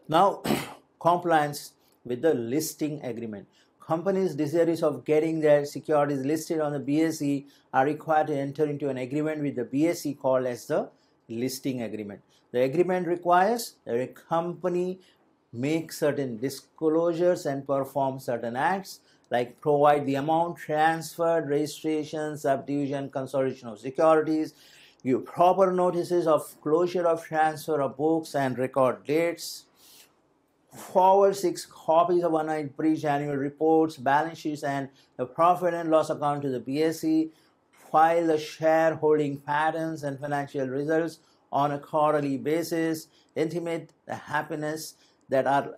Now, compliance with the listing agreement. Companies desirous of getting their securities listed on the BSE are required to enter into an agreement with the BSE called as the listing agreement. The agreement requires that a company make certain disclosures and perform certain acts like provide the amount transferred, registration, subdivision, consolidation of securities, give proper notices of closure of transfer of books and record dates, forward 6 copies of unaudited breach annual reports, balance sheets, and the profit and loss account to the BSE, file the shareholding patterns and financial results on a quarterly basis, intimate the happiness that are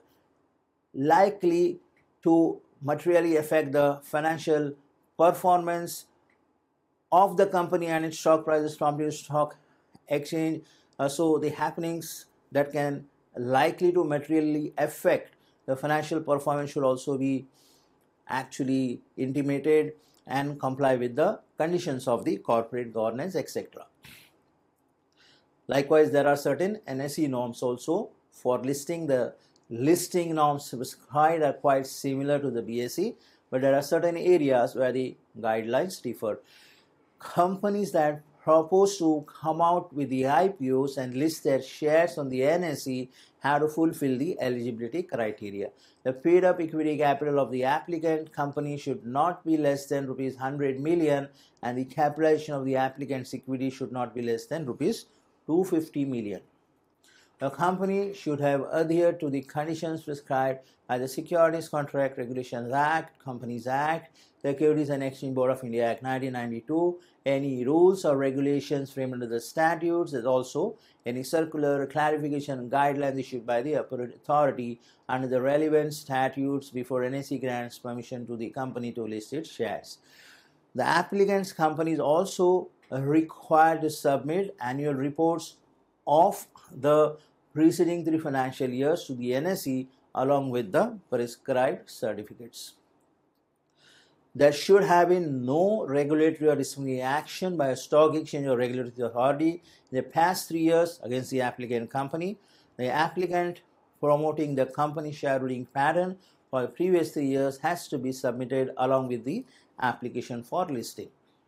likely to materially affect the financial performance of the company and its stock prices from the stock exchange. So the happenings that can likely to materially affect the financial performance should also be actually intimated and comply with the conditions of the corporate governance, etc. Likewise, there are certain NSE norms also for listing. The listing norms prescribed are quite similar to the BSE, but there are certain areas where the guidelines differ. Companies that propose to come out with the IPOs and list their shares on the NSE have to fulfill the eligibility criteria. The paid-up equity capital of the applicant company should not be less than rupees 100 million, and the capitalization of the applicant's equity should not be less than rupees 250 million. The company should have adhered to the conditions prescribed by the Securities Contract Regulations Act, Companies Act, the Securities and Exchange Board of India Act 1992, any rules or regulations framed under the statutes, as also any circular, clarification, guidelines issued by the appropriate authority under the relevant statutes before NSE grants permission to the company to list its shares. The applicant's company is also required to submit annual reports of the preceding 3 financial years to the NSE along with the prescribed certificates. There should have been no regulatory or disciplinary action by a stock exchange or regulatory authority in the past 3 years against the applicant company. The applicant promoting the company shareholding pattern for the previous 3 years has to be submitted along with the application for listing.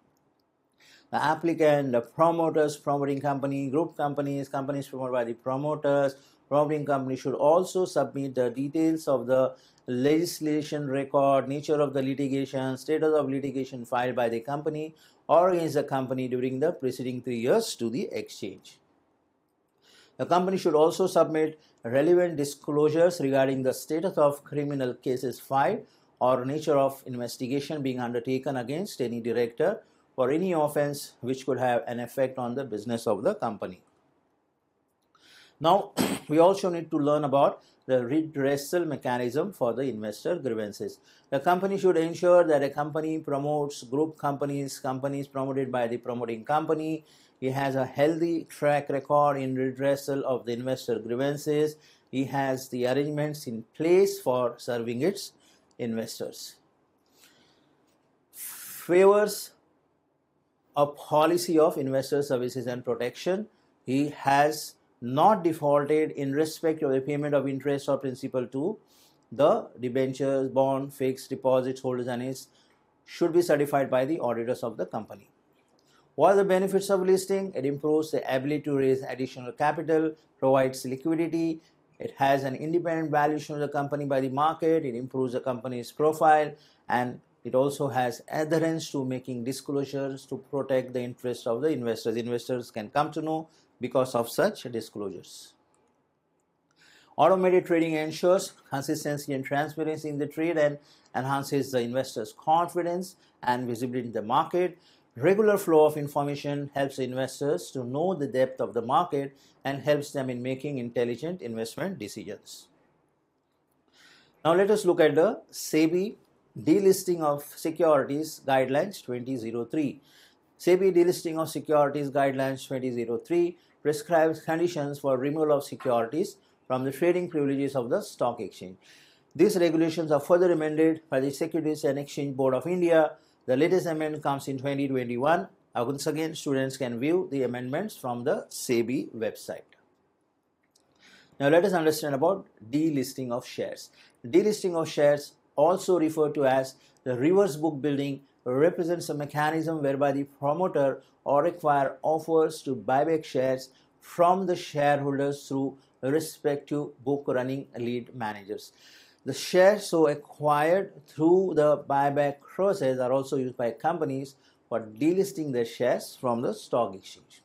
The applicant, the promoters, promoting company, group companies, companies promoted by the promoters, promoting company should also submit the details of the legislation record, nature of the litigation, status of litigation filed by the company or against the company during the preceding 3 years to the exchange. The company should also submit relevant disclosures regarding the status of criminal cases filed or nature of investigation being undertaken against any director for any offense which could have an effect on the business of the company. Now, we also need to learn about the redressal mechanism for the investor grievances. The company should ensure that a company promotes group companies, companies promoted by the promoting company. It has a healthy track record in redressal of the investor grievances. It has the arrangements in place for serving its investors. Favors a policy of investor services and protection. He has not defaulted in respect of the payment of interest or principal to the debentures, bond, fixed deposits holders, and is should be certified by the auditors of the company. What are the benefits of listing? It improves the ability to raise additional capital, provides liquidity, it has an independent valuation of the company by the market, it improves the company's profile, and it also has adherence to making disclosures to protect the interests of the investors. Investors can come to know because of such disclosures. Automated trading ensures consistency and transparency in the trade and enhances the investors' confidence and visibility in the market. Regular flow of information helps investors to know the depth of the market and helps them in making intelligent investment decisions. Now let us look at the SEBI Delisting of Securities Guidelines 2003. SEBI Delisting of Securities Guidelines 2003 prescribes conditions for removal of securities from the trading privileges of the stock exchange. These regulations are further amended by the Securities and Exchange Board of India. The latest amendment comes in 2021. Once again, students can view the amendments from the SEBI website. Now let us understand about delisting of shares. Delisting of shares, also referred to as the reverse book building, represents a mechanism whereby the promoter or acquirer offers to buy back shares from the shareholders through respective book running lead managers. The shares so acquired through the buyback process are also used by companies for delisting their shares from the stock exchange.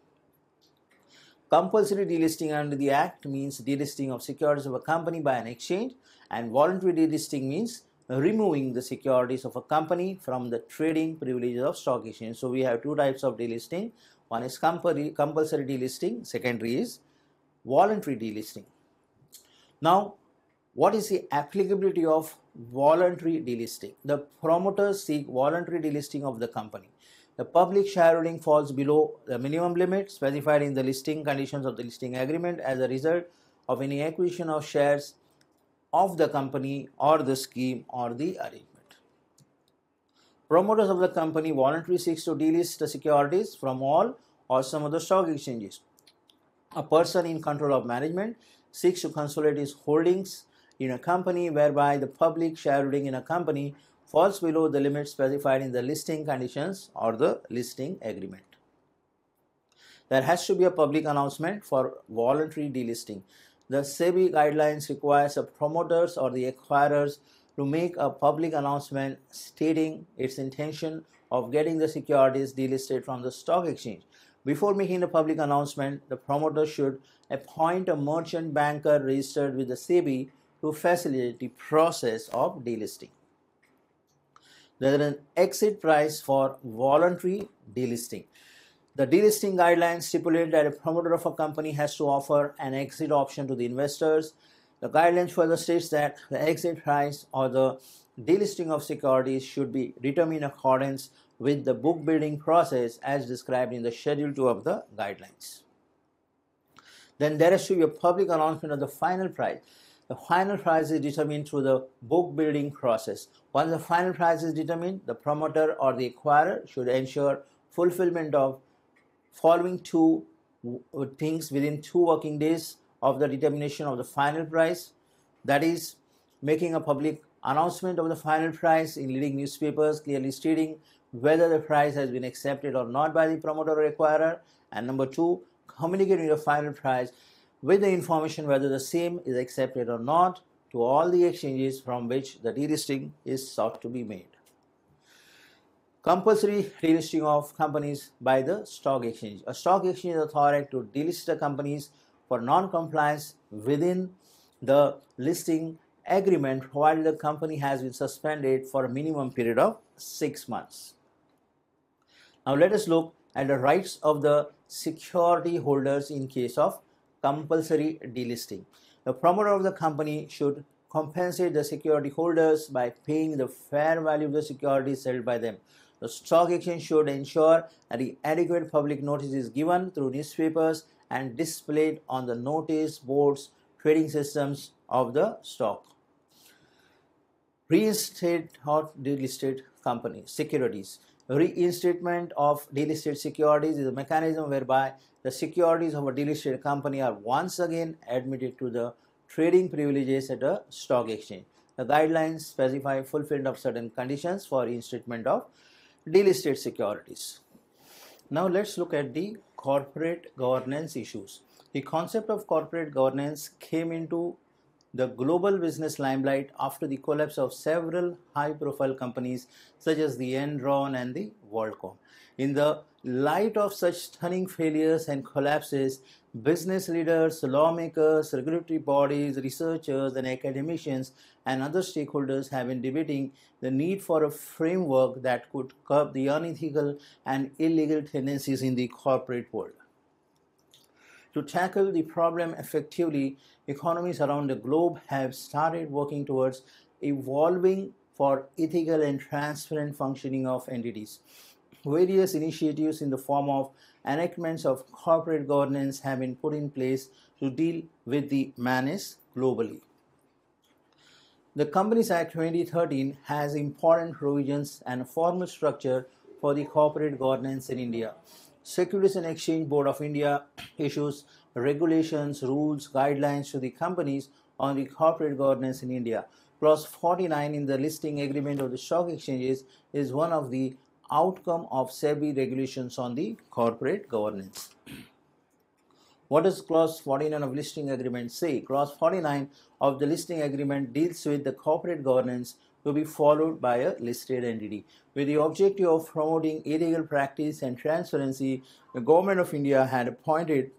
Compulsory delisting under the Act means delisting of securities of a company by an exchange, and voluntary delisting means removing the securities of a company from the trading privileges of stock exchange. So we have two types of delisting. One is compulsory delisting, secondary is voluntary delisting. Now, what is the applicability of voluntary delisting? The promoters seek voluntary delisting of the company. The public shareholding falls below the minimum limit specified in the listing conditions of the listing agreement as a result of any acquisition of shares of the company or the scheme or the arrangement. Promoters of the company voluntarily seeks to delist the securities from all or some of the stock exchanges. A person in control of management seeks to consolidate his holdings in a company whereby the public shareholding in a company falls below the limit specified in the listing conditions or the listing agreement. There has to be a public announcement for voluntary delisting. The SEBI guidelines requires the promoters or the acquirers to make a public announcement stating its intention of getting the securities delisted from the stock exchange. Before making the public announcement, the promoter should appoint a merchant banker registered with the SEBI to facilitate the process of delisting. There is an exit price for voluntary delisting. The delisting guidelines stipulate that a promoter of a company has to offer an exit option to the investors. The guidelines further states that the exit price or the delisting of securities should be determined in accordance with the book building process as described in the Schedule 2 of the guidelines. Then there has to be a public announcement of the final price. The final price is determined through the book building process. Once the final price is determined, the promoter or the acquirer should ensure fulfillment of following two things within 2 working days of the determination of the final price. That is, making a public announcement of the final price in leading newspapers clearly stating whether the price has been accepted or not by the promoter or acquirer. And number 2, communicating the final price with the information whether the same is accepted or not to all the exchanges from which the delisting is sought to be made. Compulsory delisting of companies by the stock exchange. A stock exchange is authorized to delist the companies for non-compliance within the listing agreement provided the company has been suspended for a minimum period of 6 months. Now let us look at the rights of the security holders in case of compulsory delisting. The promoter of the company should compensate the security holders by paying the fair value of the securities held by them. The stock exchange should ensure that the adequate public notice is given through newspapers and displayed on the notice boards, trading systems of the stock. Reinstate or delisted company securities. Reinstatement of delisted securities is a mechanism whereby the securities of a delisted company are once again admitted to the trading privileges at a stock exchange. The guidelines specify fulfillment of certain conditions for reinstatement of delisted securities. Now let's look at the corporate governance issues. The concept of corporate governance came into the global business limelight after the collapse of several high-profile companies such as the Enron and the WorldCom. In the light of such stunning failures and collapses, business leaders, lawmakers, regulatory bodies, researchers and academicians and other stakeholders have been debating the need for a framework that could curb the unethical and illegal tendencies in the corporate world. To tackle the problem effectively, economies around the globe have started working towards evolving for ethical and transparent functioning of entities. Various initiatives in the form of enactments of corporate governance have been put in place to deal with the menace globally. The Companies Act 2013 has important provisions and a formal structure for the corporate governance in India. Securities and Exchange Board of India issues regulations, rules, guidelines to the companies on the corporate governance in India. Clause 49 in the listing agreement of the stock exchanges is one of the outcome of SEBI regulations on the corporate governance. What does clause 49 of listing agreement say? Clause 49 of the listing agreement deals with the corporate governance to be followed by a listed entity. With the objective of promoting ethical practice and transparency, the Government of India had appointed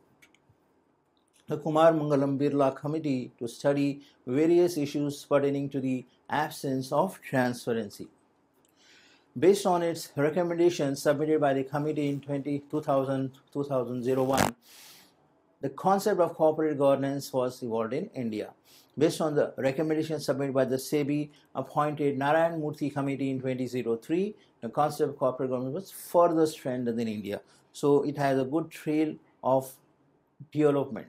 the Kumar Mangalam Birla Committee to study various issues pertaining to the absence of transparency. Based on its recommendations submitted by the committee in 2000-2001, the concept of corporate governance was evolved in India. Based on the recommendations submitted by the SEBI appointed Narayan Murthy Committee in 2003, the concept of corporate governance was further strengthened in India. So it has a good trail of development.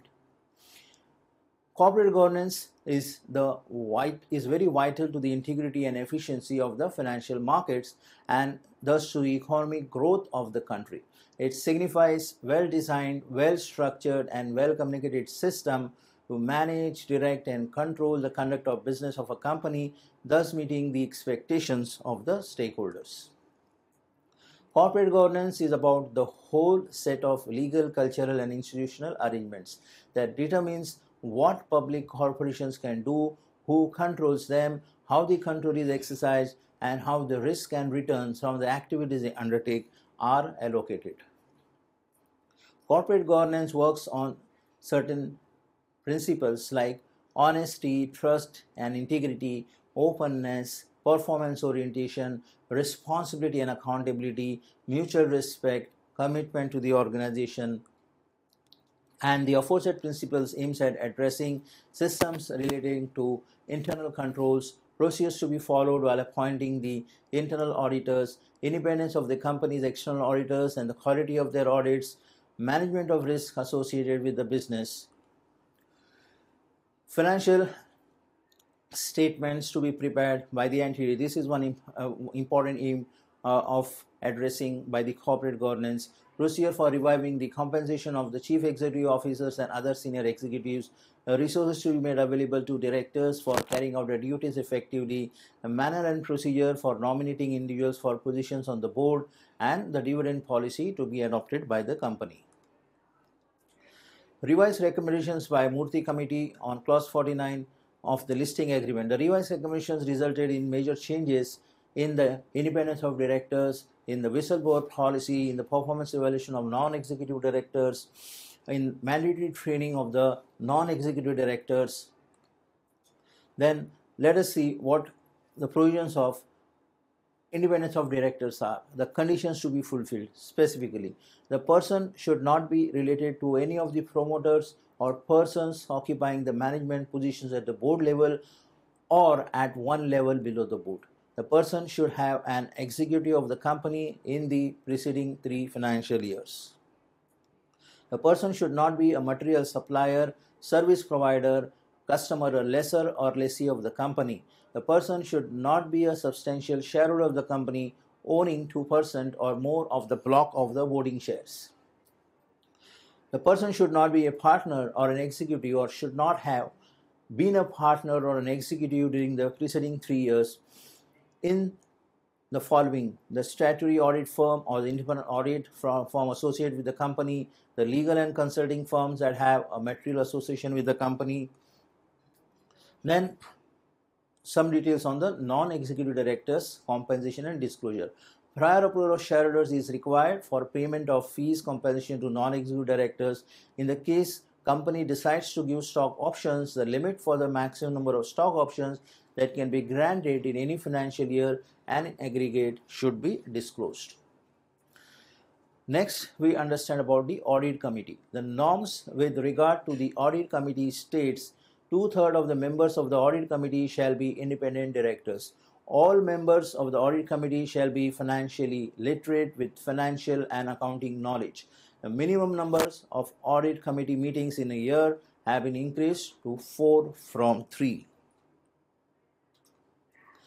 Corporate governance is very vital to the integrity and efficiency of the financial markets and thus to the economic growth of the country. It signifies well-designed, well-structured and well-communicated system to manage, direct and control the conduct of business of a company, thus meeting the expectations of the stakeholders. Corporate governance is about the whole set of legal, cultural and institutional arrangements that determines what public corporations can do, who controls them, how the control is exercised, and how the risk and returns from the activities they undertake are allocated. Corporate governance works on certain principles like honesty, trust and integrity, openness, performance orientation, responsibility and accountability, mutual respect, commitment to the organization, and the aforesaid principles aims at addressing systems relating to internal controls, procedures to be followed while appointing the internal auditors, independence of the company's external auditors and the quality of their audits, management of risk associated with the business, financial statements to be prepared by the entity. This is one important aim of addressing by the corporate governance. Procedure for reviving the compensation of the chief executive officers and other senior executives, resources to be made available to directors for carrying out their duties effectively, a manner and procedure for nominating individuals for positions on the board, and the dividend policy to be adopted by the company. Revised recommendations by Murthy Committee on Clause 49 of the listing agreement. The revised recommendations resulted in major changes in the independence of directors, in the whistleblower policy, in the performance evaluation of non-executive directors, in mandatory training of the non-executive directors. Then let us see what the provisions of independence of directors are. The conditions to be fulfilled specifically. The person should not be related to any of the promoters or persons occupying the management positions at the board level or at one level below the board. The person should have an executive of the company in the preceding 3 financial years. The person should not be a material supplier, service provider, customer or lessor or lessee of the company. The person should not be a substantial shareholder of the company owning 2% or more of the block of the voting shares. The person should not be a partner or an executive or should not have been a partner or an executive during the preceding 3 years in the following: the statutory audit firm or the independent audit firm associated with the company, the legal and consulting firms that have a material association with the company. Then some details on the non-executive directors' compensation and disclosure. Prior approval of shareholders is required for payment of fees compensation to non-executive directors. In the case company decides to give stock options, the limit for the maximum number of stock options that can be granted in any financial year and in aggregate should be disclosed. Next, we understand about the audit committee. The norms with regard to the audit committee states 2/3 of the members of the audit committee shall be independent directors. All members of the audit committee shall be financially literate with financial and accounting knowledge. The minimum numbers of audit committee meetings in a year have been increased to 4 from 3.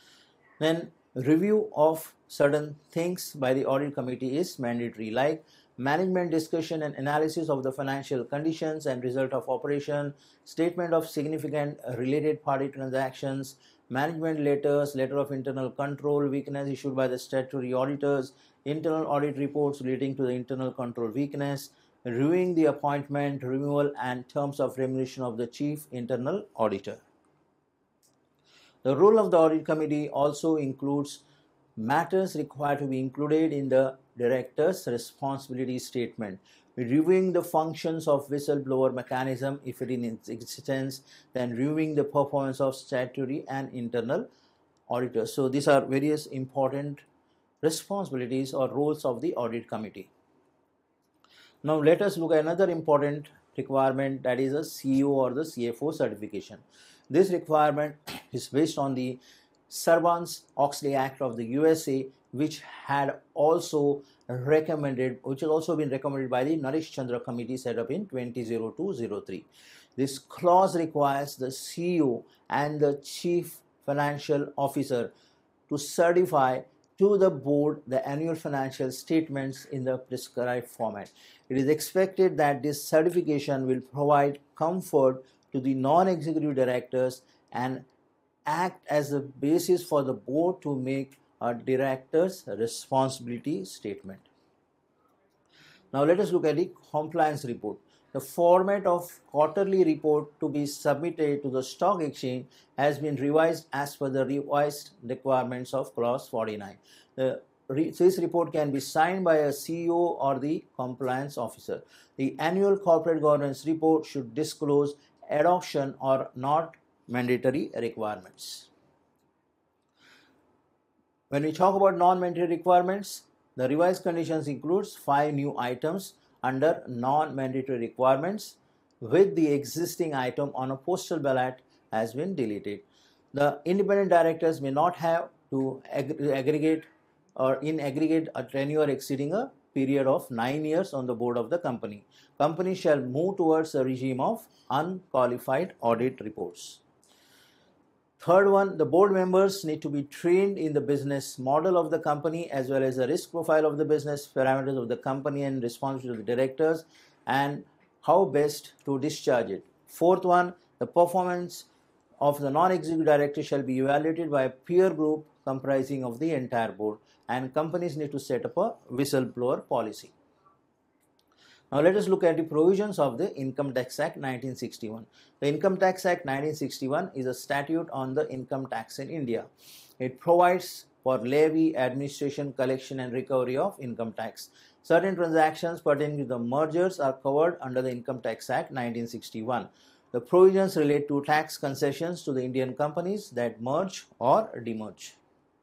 Then review of certain things by the audit committee is mandatory, like management discussion and analysis of the financial conditions and result of operation, statement of significant related party transactions, management letters, letter of internal control weakness issued by the statutory auditors, internal audit reports relating to the internal control weakness, reviewing the appointment, removal and terms of remuneration of the chief internal auditor. The role of the audit committee also includes matters required to be included in the director's responsibility statement, reviewing the functions of whistleblower mechanism if it is in existence, then reviewing the performance of statutory and internal auditors. So these are various important responsibilities or roles of the audit committee. Now let us look at another important requirement, that is a CEO or the CFO certification. This requirement is based on the Sarbanes-Oxley Act of the USA, which has also been recommended by the Naresh Chandra Committee set up in 2002-03. This clause requires the CEO and the Chief Financial Officer to certify to the board the annual financial statements in the prescribed format. It is expected that this certification will provide comfort to the non-executive directors and act as a basis for the board to make a director's responsibility statement. Now let us look at the compliance report. The format of quarterly report to be submitted to the stock exchange has been revised as per the revised requirements of clause 49. This report can be signed by a CEO or the compliance officer. The annual corporate governance report should disclose adoption or not mandatory requirements. When we talk about non-mandatory requirements, the revised conditions includes 5 new items under non-mandatory requirements, with the existing item on a postal ballot has been deleted. The independent directors may not have to aggregate a tenure exceeding a period of 9 years on the board of the company. Company shall move towards a regime of unqualified audit reports. Third one, the board members need to be trained in the business model of the company as well as the risk profile of the business, parameters of the company and responsibility of the directors, and how best to discharge it. Fourth one, the performance of the non-executive director shall be evaluated by a peer group comprising of the entire board, and companies need to set up a whistleblower policy. Now let us look at the provisions of the Income Tax Act 1961. The Income Tax Act 1961 is a statute on the income tax in India. It provides for levy, administration, collection and recovery of income tax. Certain transactions pertaining to the mergers are covered under the Income Tax Act 1961. The provisions relate to tax concessions to the Indian companies that merge or demerge.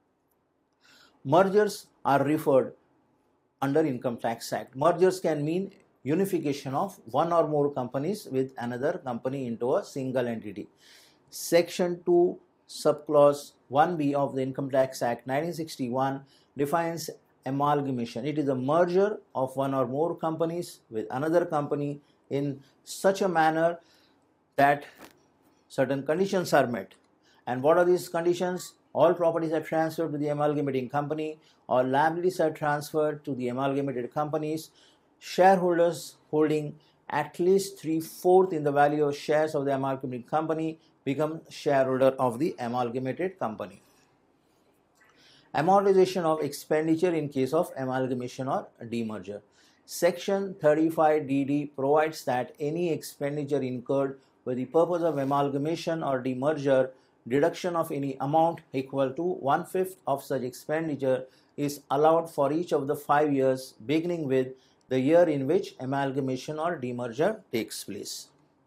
Mergers are referred under Income Tax Act. Mergers can mean unification of one or more companies with another company into a single entity. Section 2, subclause 1B of the Income Tax Act 1961 defines amalgamation. It is a merger of one or more companies with another company in such a manner that certain conditions are met. And what are these conditions? All properties are transferred to the amalgamating company, all liabilities are transferred to the amalgamated companies. Shareholders holding at least 3/4 in the value of shares of the amalgamated company become shareholder of the amalgamated company. Amortization of expenditure in case of amalgamation or demerger. Section 35DD provides that any expenditure incurred for the purpose of amalgamation or demerger, deduction of any amount equal to 1/5 of such expenditure is allowed for each of the 5 years beginning with the year in which amalgamation or demerger takes place.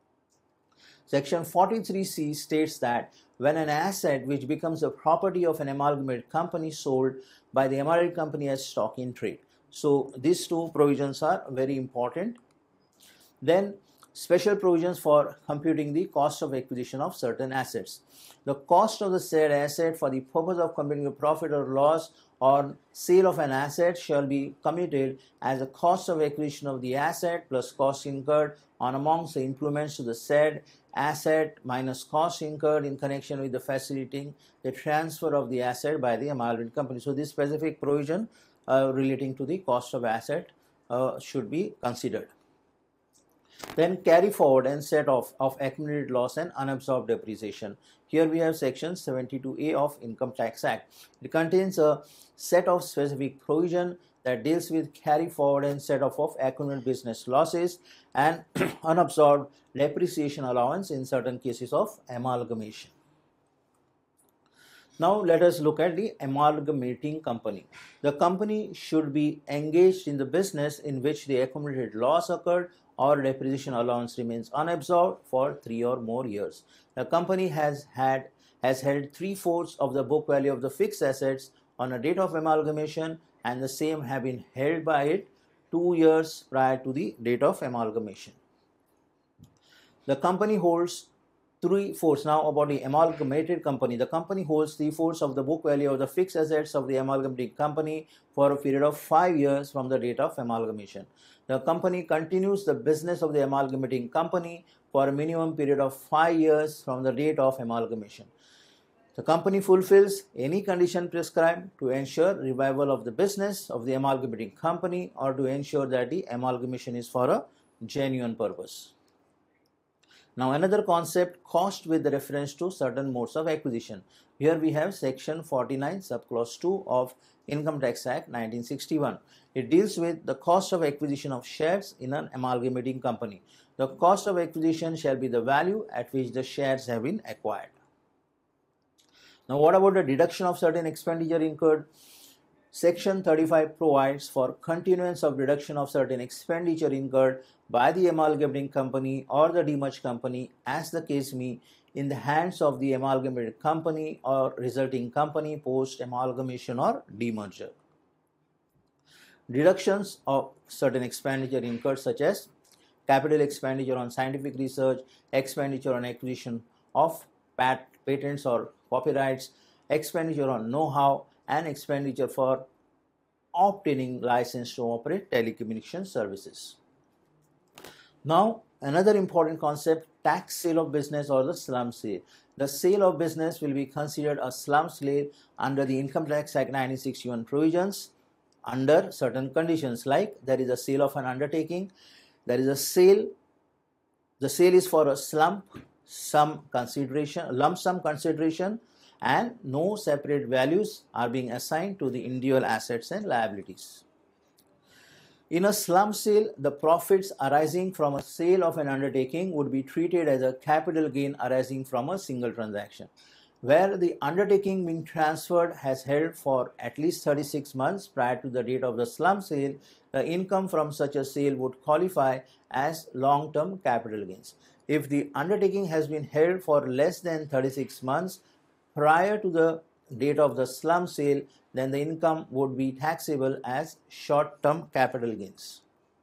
Section 43C states that when an asset which becomes the property of an amalgamated company sold by the amalgamated company as stock in trade. So these two provisions are very important. Then special provisions for computing the cost of acquisition of certain assets. The cost of the said asset for the purpose of computing a profit or loss or sale of an asset shall be computed as the cost of acquisition of the asset plus costs incurred on amongst the implements to the said asset minus costs incurred in connection with the facilitating the transfer of the asset by the amalgamated company. So this specific provision relating to the cost of asset should be considered. Then carry forward and set off of accumulated loss and unabsorbed depreciation. Here we have section 72A of Income Tax Act. It contains a set of specific provision that deals with carry forward and set off of accumulated business losses and unabsorbed depreciation allowance in certain cases of amalgamation. Now let us look at the amalgamating company. The company should be engaged in the business in which the accumulated loss occurred or depreciation allowance remains unabsorbed for 3 or more years. The company has held 3/4 of the book value of the fixed assets on a date of amalgamation, and the same have been held by it 2 years prior to the date of amalgamation. The company holds 3/4. Now about the amalgamated company. The company holds 3/4 of the book value of the fixed assets of the amalgamating company for a period of 5 years from the date of amalgamation. The company continues the business of the amalgamating company for a minimum period of 5 years from the date of amalgamation. The company fulfills any condition prescribed to ensure revival of the business of the amalgamating company or to ensure that the amalgamation is for a genuine purpose. Now another concept, cost with reference to certain modes of acquisition. Here we have section 49 subclause 2 of Income Tax Act 1961. It deals with the cost of acquisition of shares in an amalgamating company. The cost of acquisition shall be the value at which the shares have been acquired. Now what about the deduction of certain expenditure incurred? Section 35 provides for continuance of deduction of certain expenditure incurred by the amalgamating company or the demerged company, as the case may, in the hands of the amalgamated company or resulting company post amalgamation or demerger. Deductions of certain expenditure incurred, such as capital expenditure on scientific research, expenditure on acquisition of patents or copyrights, expenditure on know-how, and expenditure for obtaining license to operate telecommunication services. Now another important concept, tax sale of business or the slum sale. The sale of business will be considered a slum sale under the Income Tax Act 1961 provisions under certain conditions, like there is a sale of an undertaking, there is a sale, the sale is for a lump sum consideration, and no separate values are being assigned to the individual assets and liabilities. In a slum sale, the profits arising from a sale of an undertaking would be treated as a capital gain arising from a single transaction. Where the undertaking being transferred has held for at least 36 months prior to the date of the slum sale, the income from such a sale would qualify as long-term capital gains. If the undertaking has been held for less than 36 months prior to the date of the slum sale, then the income would be taxable as short-term capital gains.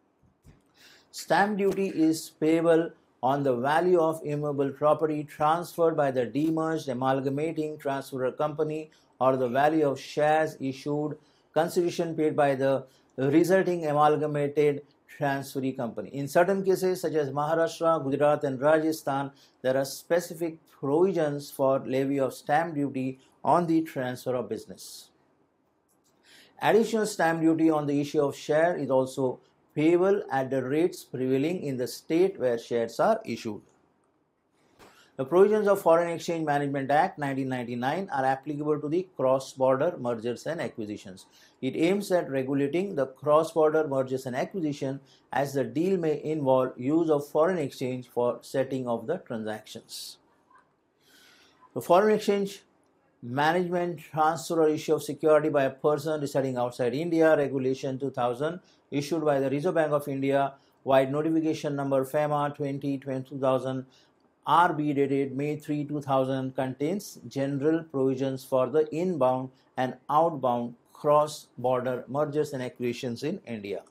Stamp duty is payable on the value of immovable property transferred by the demerged amalgamating transferor company or the value of shares issued, consideration paid by the resulting amalgamated transferee company. In certain cases such as Maharashtra, Gujarat and Rajasthan, there are specific provisions for levy of stamp duty on the transfer of business. Additional stamp duty on the issue of share is also payable at the rates prevailing in the state where shares are issued. The provisions of Foreign Exchange Management Act 1999 are applicable to the cross-border mergers and acquisitions. It aims at regulating the cross-border mergers and acquisition, as the deal may involve use of foreign exchange for setting of the transactions. The Foreign Exchange Management Transfer or issue of security by a person residing outside India, Regulation 2000, issued by the Reserve Bank of India, wide notification number FEMA 2020-2000, RB dated May 3, 2000, contains general provisions for the inbound and outbound cross-border mergers and acquisitions in India.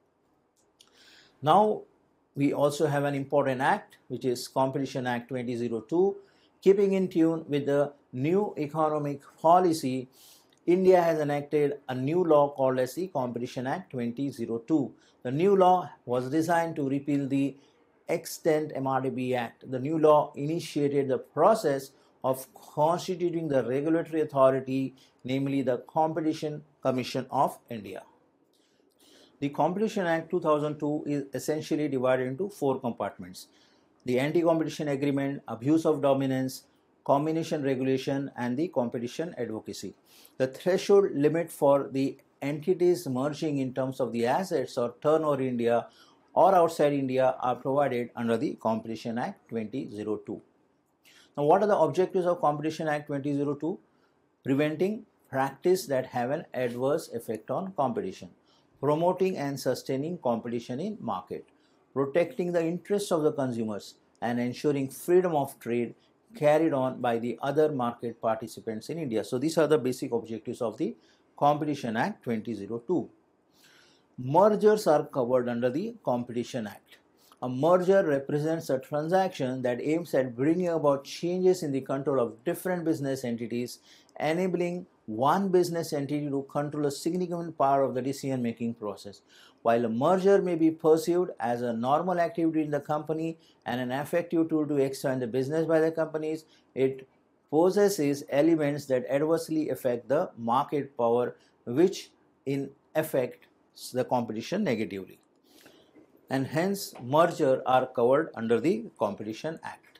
Now we also have an important act, which is Competition Act 2002. Keeping in tune with the new economic policy, India has enacted a new law called as the Competition Act 2002. The new law was designed to repeal the extant MRDB Act. The new law initiated the process of constituting the regulatory authority, namely the Competition Commission of India. The Competition Act 2002 is essentially divided into 4 compartments: the anti-competition agreement, abuse of dominance, combination regulation, and the competition advocacy. The threshold limit for the entities merging in terms of the assets or turnover in India or outside India are provided under the Competition Act 2002. Now, what are the objectives of Competition Act 2002? Preventing practice that have an adverse effect on competition, promoting and sustaining competition in market, protecting the interests of the consumers, and ensuring freedom of trade carried on by the other market participants in India. So these are the basic objectives of the Competition Act 2002. Mergers are covered under the Competition Act. A merger represents a transaction that aims at bringing about changes in the control of different business entities, enabling one business entity to control a significant part of the decision-making process. While a merger may be perceived as a normal activity in the company and an effective tool to expand the business by the companies, it possesses elements that adversely affect the market power, which in affect the competition negatively, and hence mergers are covered under the Competition Act.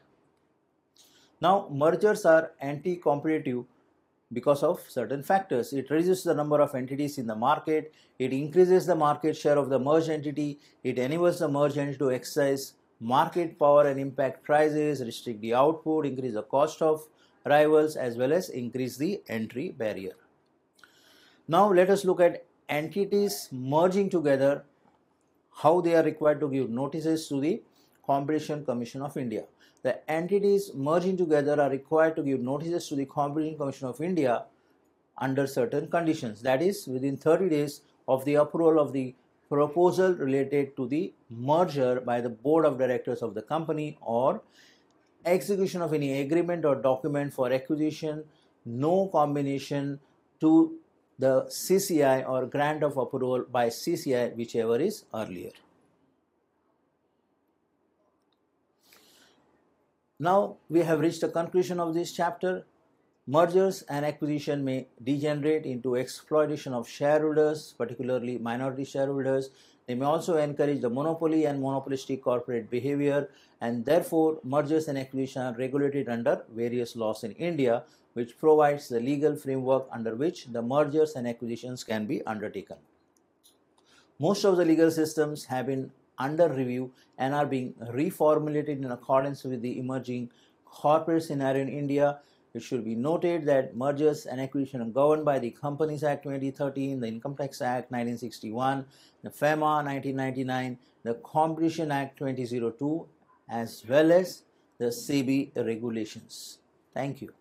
Now, mergers are anti-competitive because of certain factors. It reduces the number of entities in the market, it increases the market share of the merged entity, it enables the merged entity to exercise market power and impact prices, restrict the output, increase the cost of rivals, as well as increase the entry barrier. Now, let us look at entities merging together, how they are required to give notices to the Competition Commission of India. The entities merging together are required to give notices to the Competition Commission of India under certain conditions, that is within 30 days of the approval of the proposal related to the merger by the board of directors of the company, or execution of any agreement or document for acquisition, no combination to the CCI, or grant of approval by CCI, whichever is earlier. Now we have reached the conclusion of this chapter. Mergers and acquisition may degenerate into exploitation of shareholders, particularly minority shareholders. They may also encourage the monopoly and monopolistic corporate behavior, and therefore mergers and acquisition are regulated under various laws in India, which provides the legal framework under which the mergers and acquisitions can be undertaken. Most of the legal systems have been under review and are being reformulated in accordance with the emerging corporate scenario in India. It should be noted that mergers and acquisition are governed by the Companies Act 2013, the Income Tax Act 1961, the FEMA 1999, the Competition Act 2002, as well as the SEBI regulations. Thank you.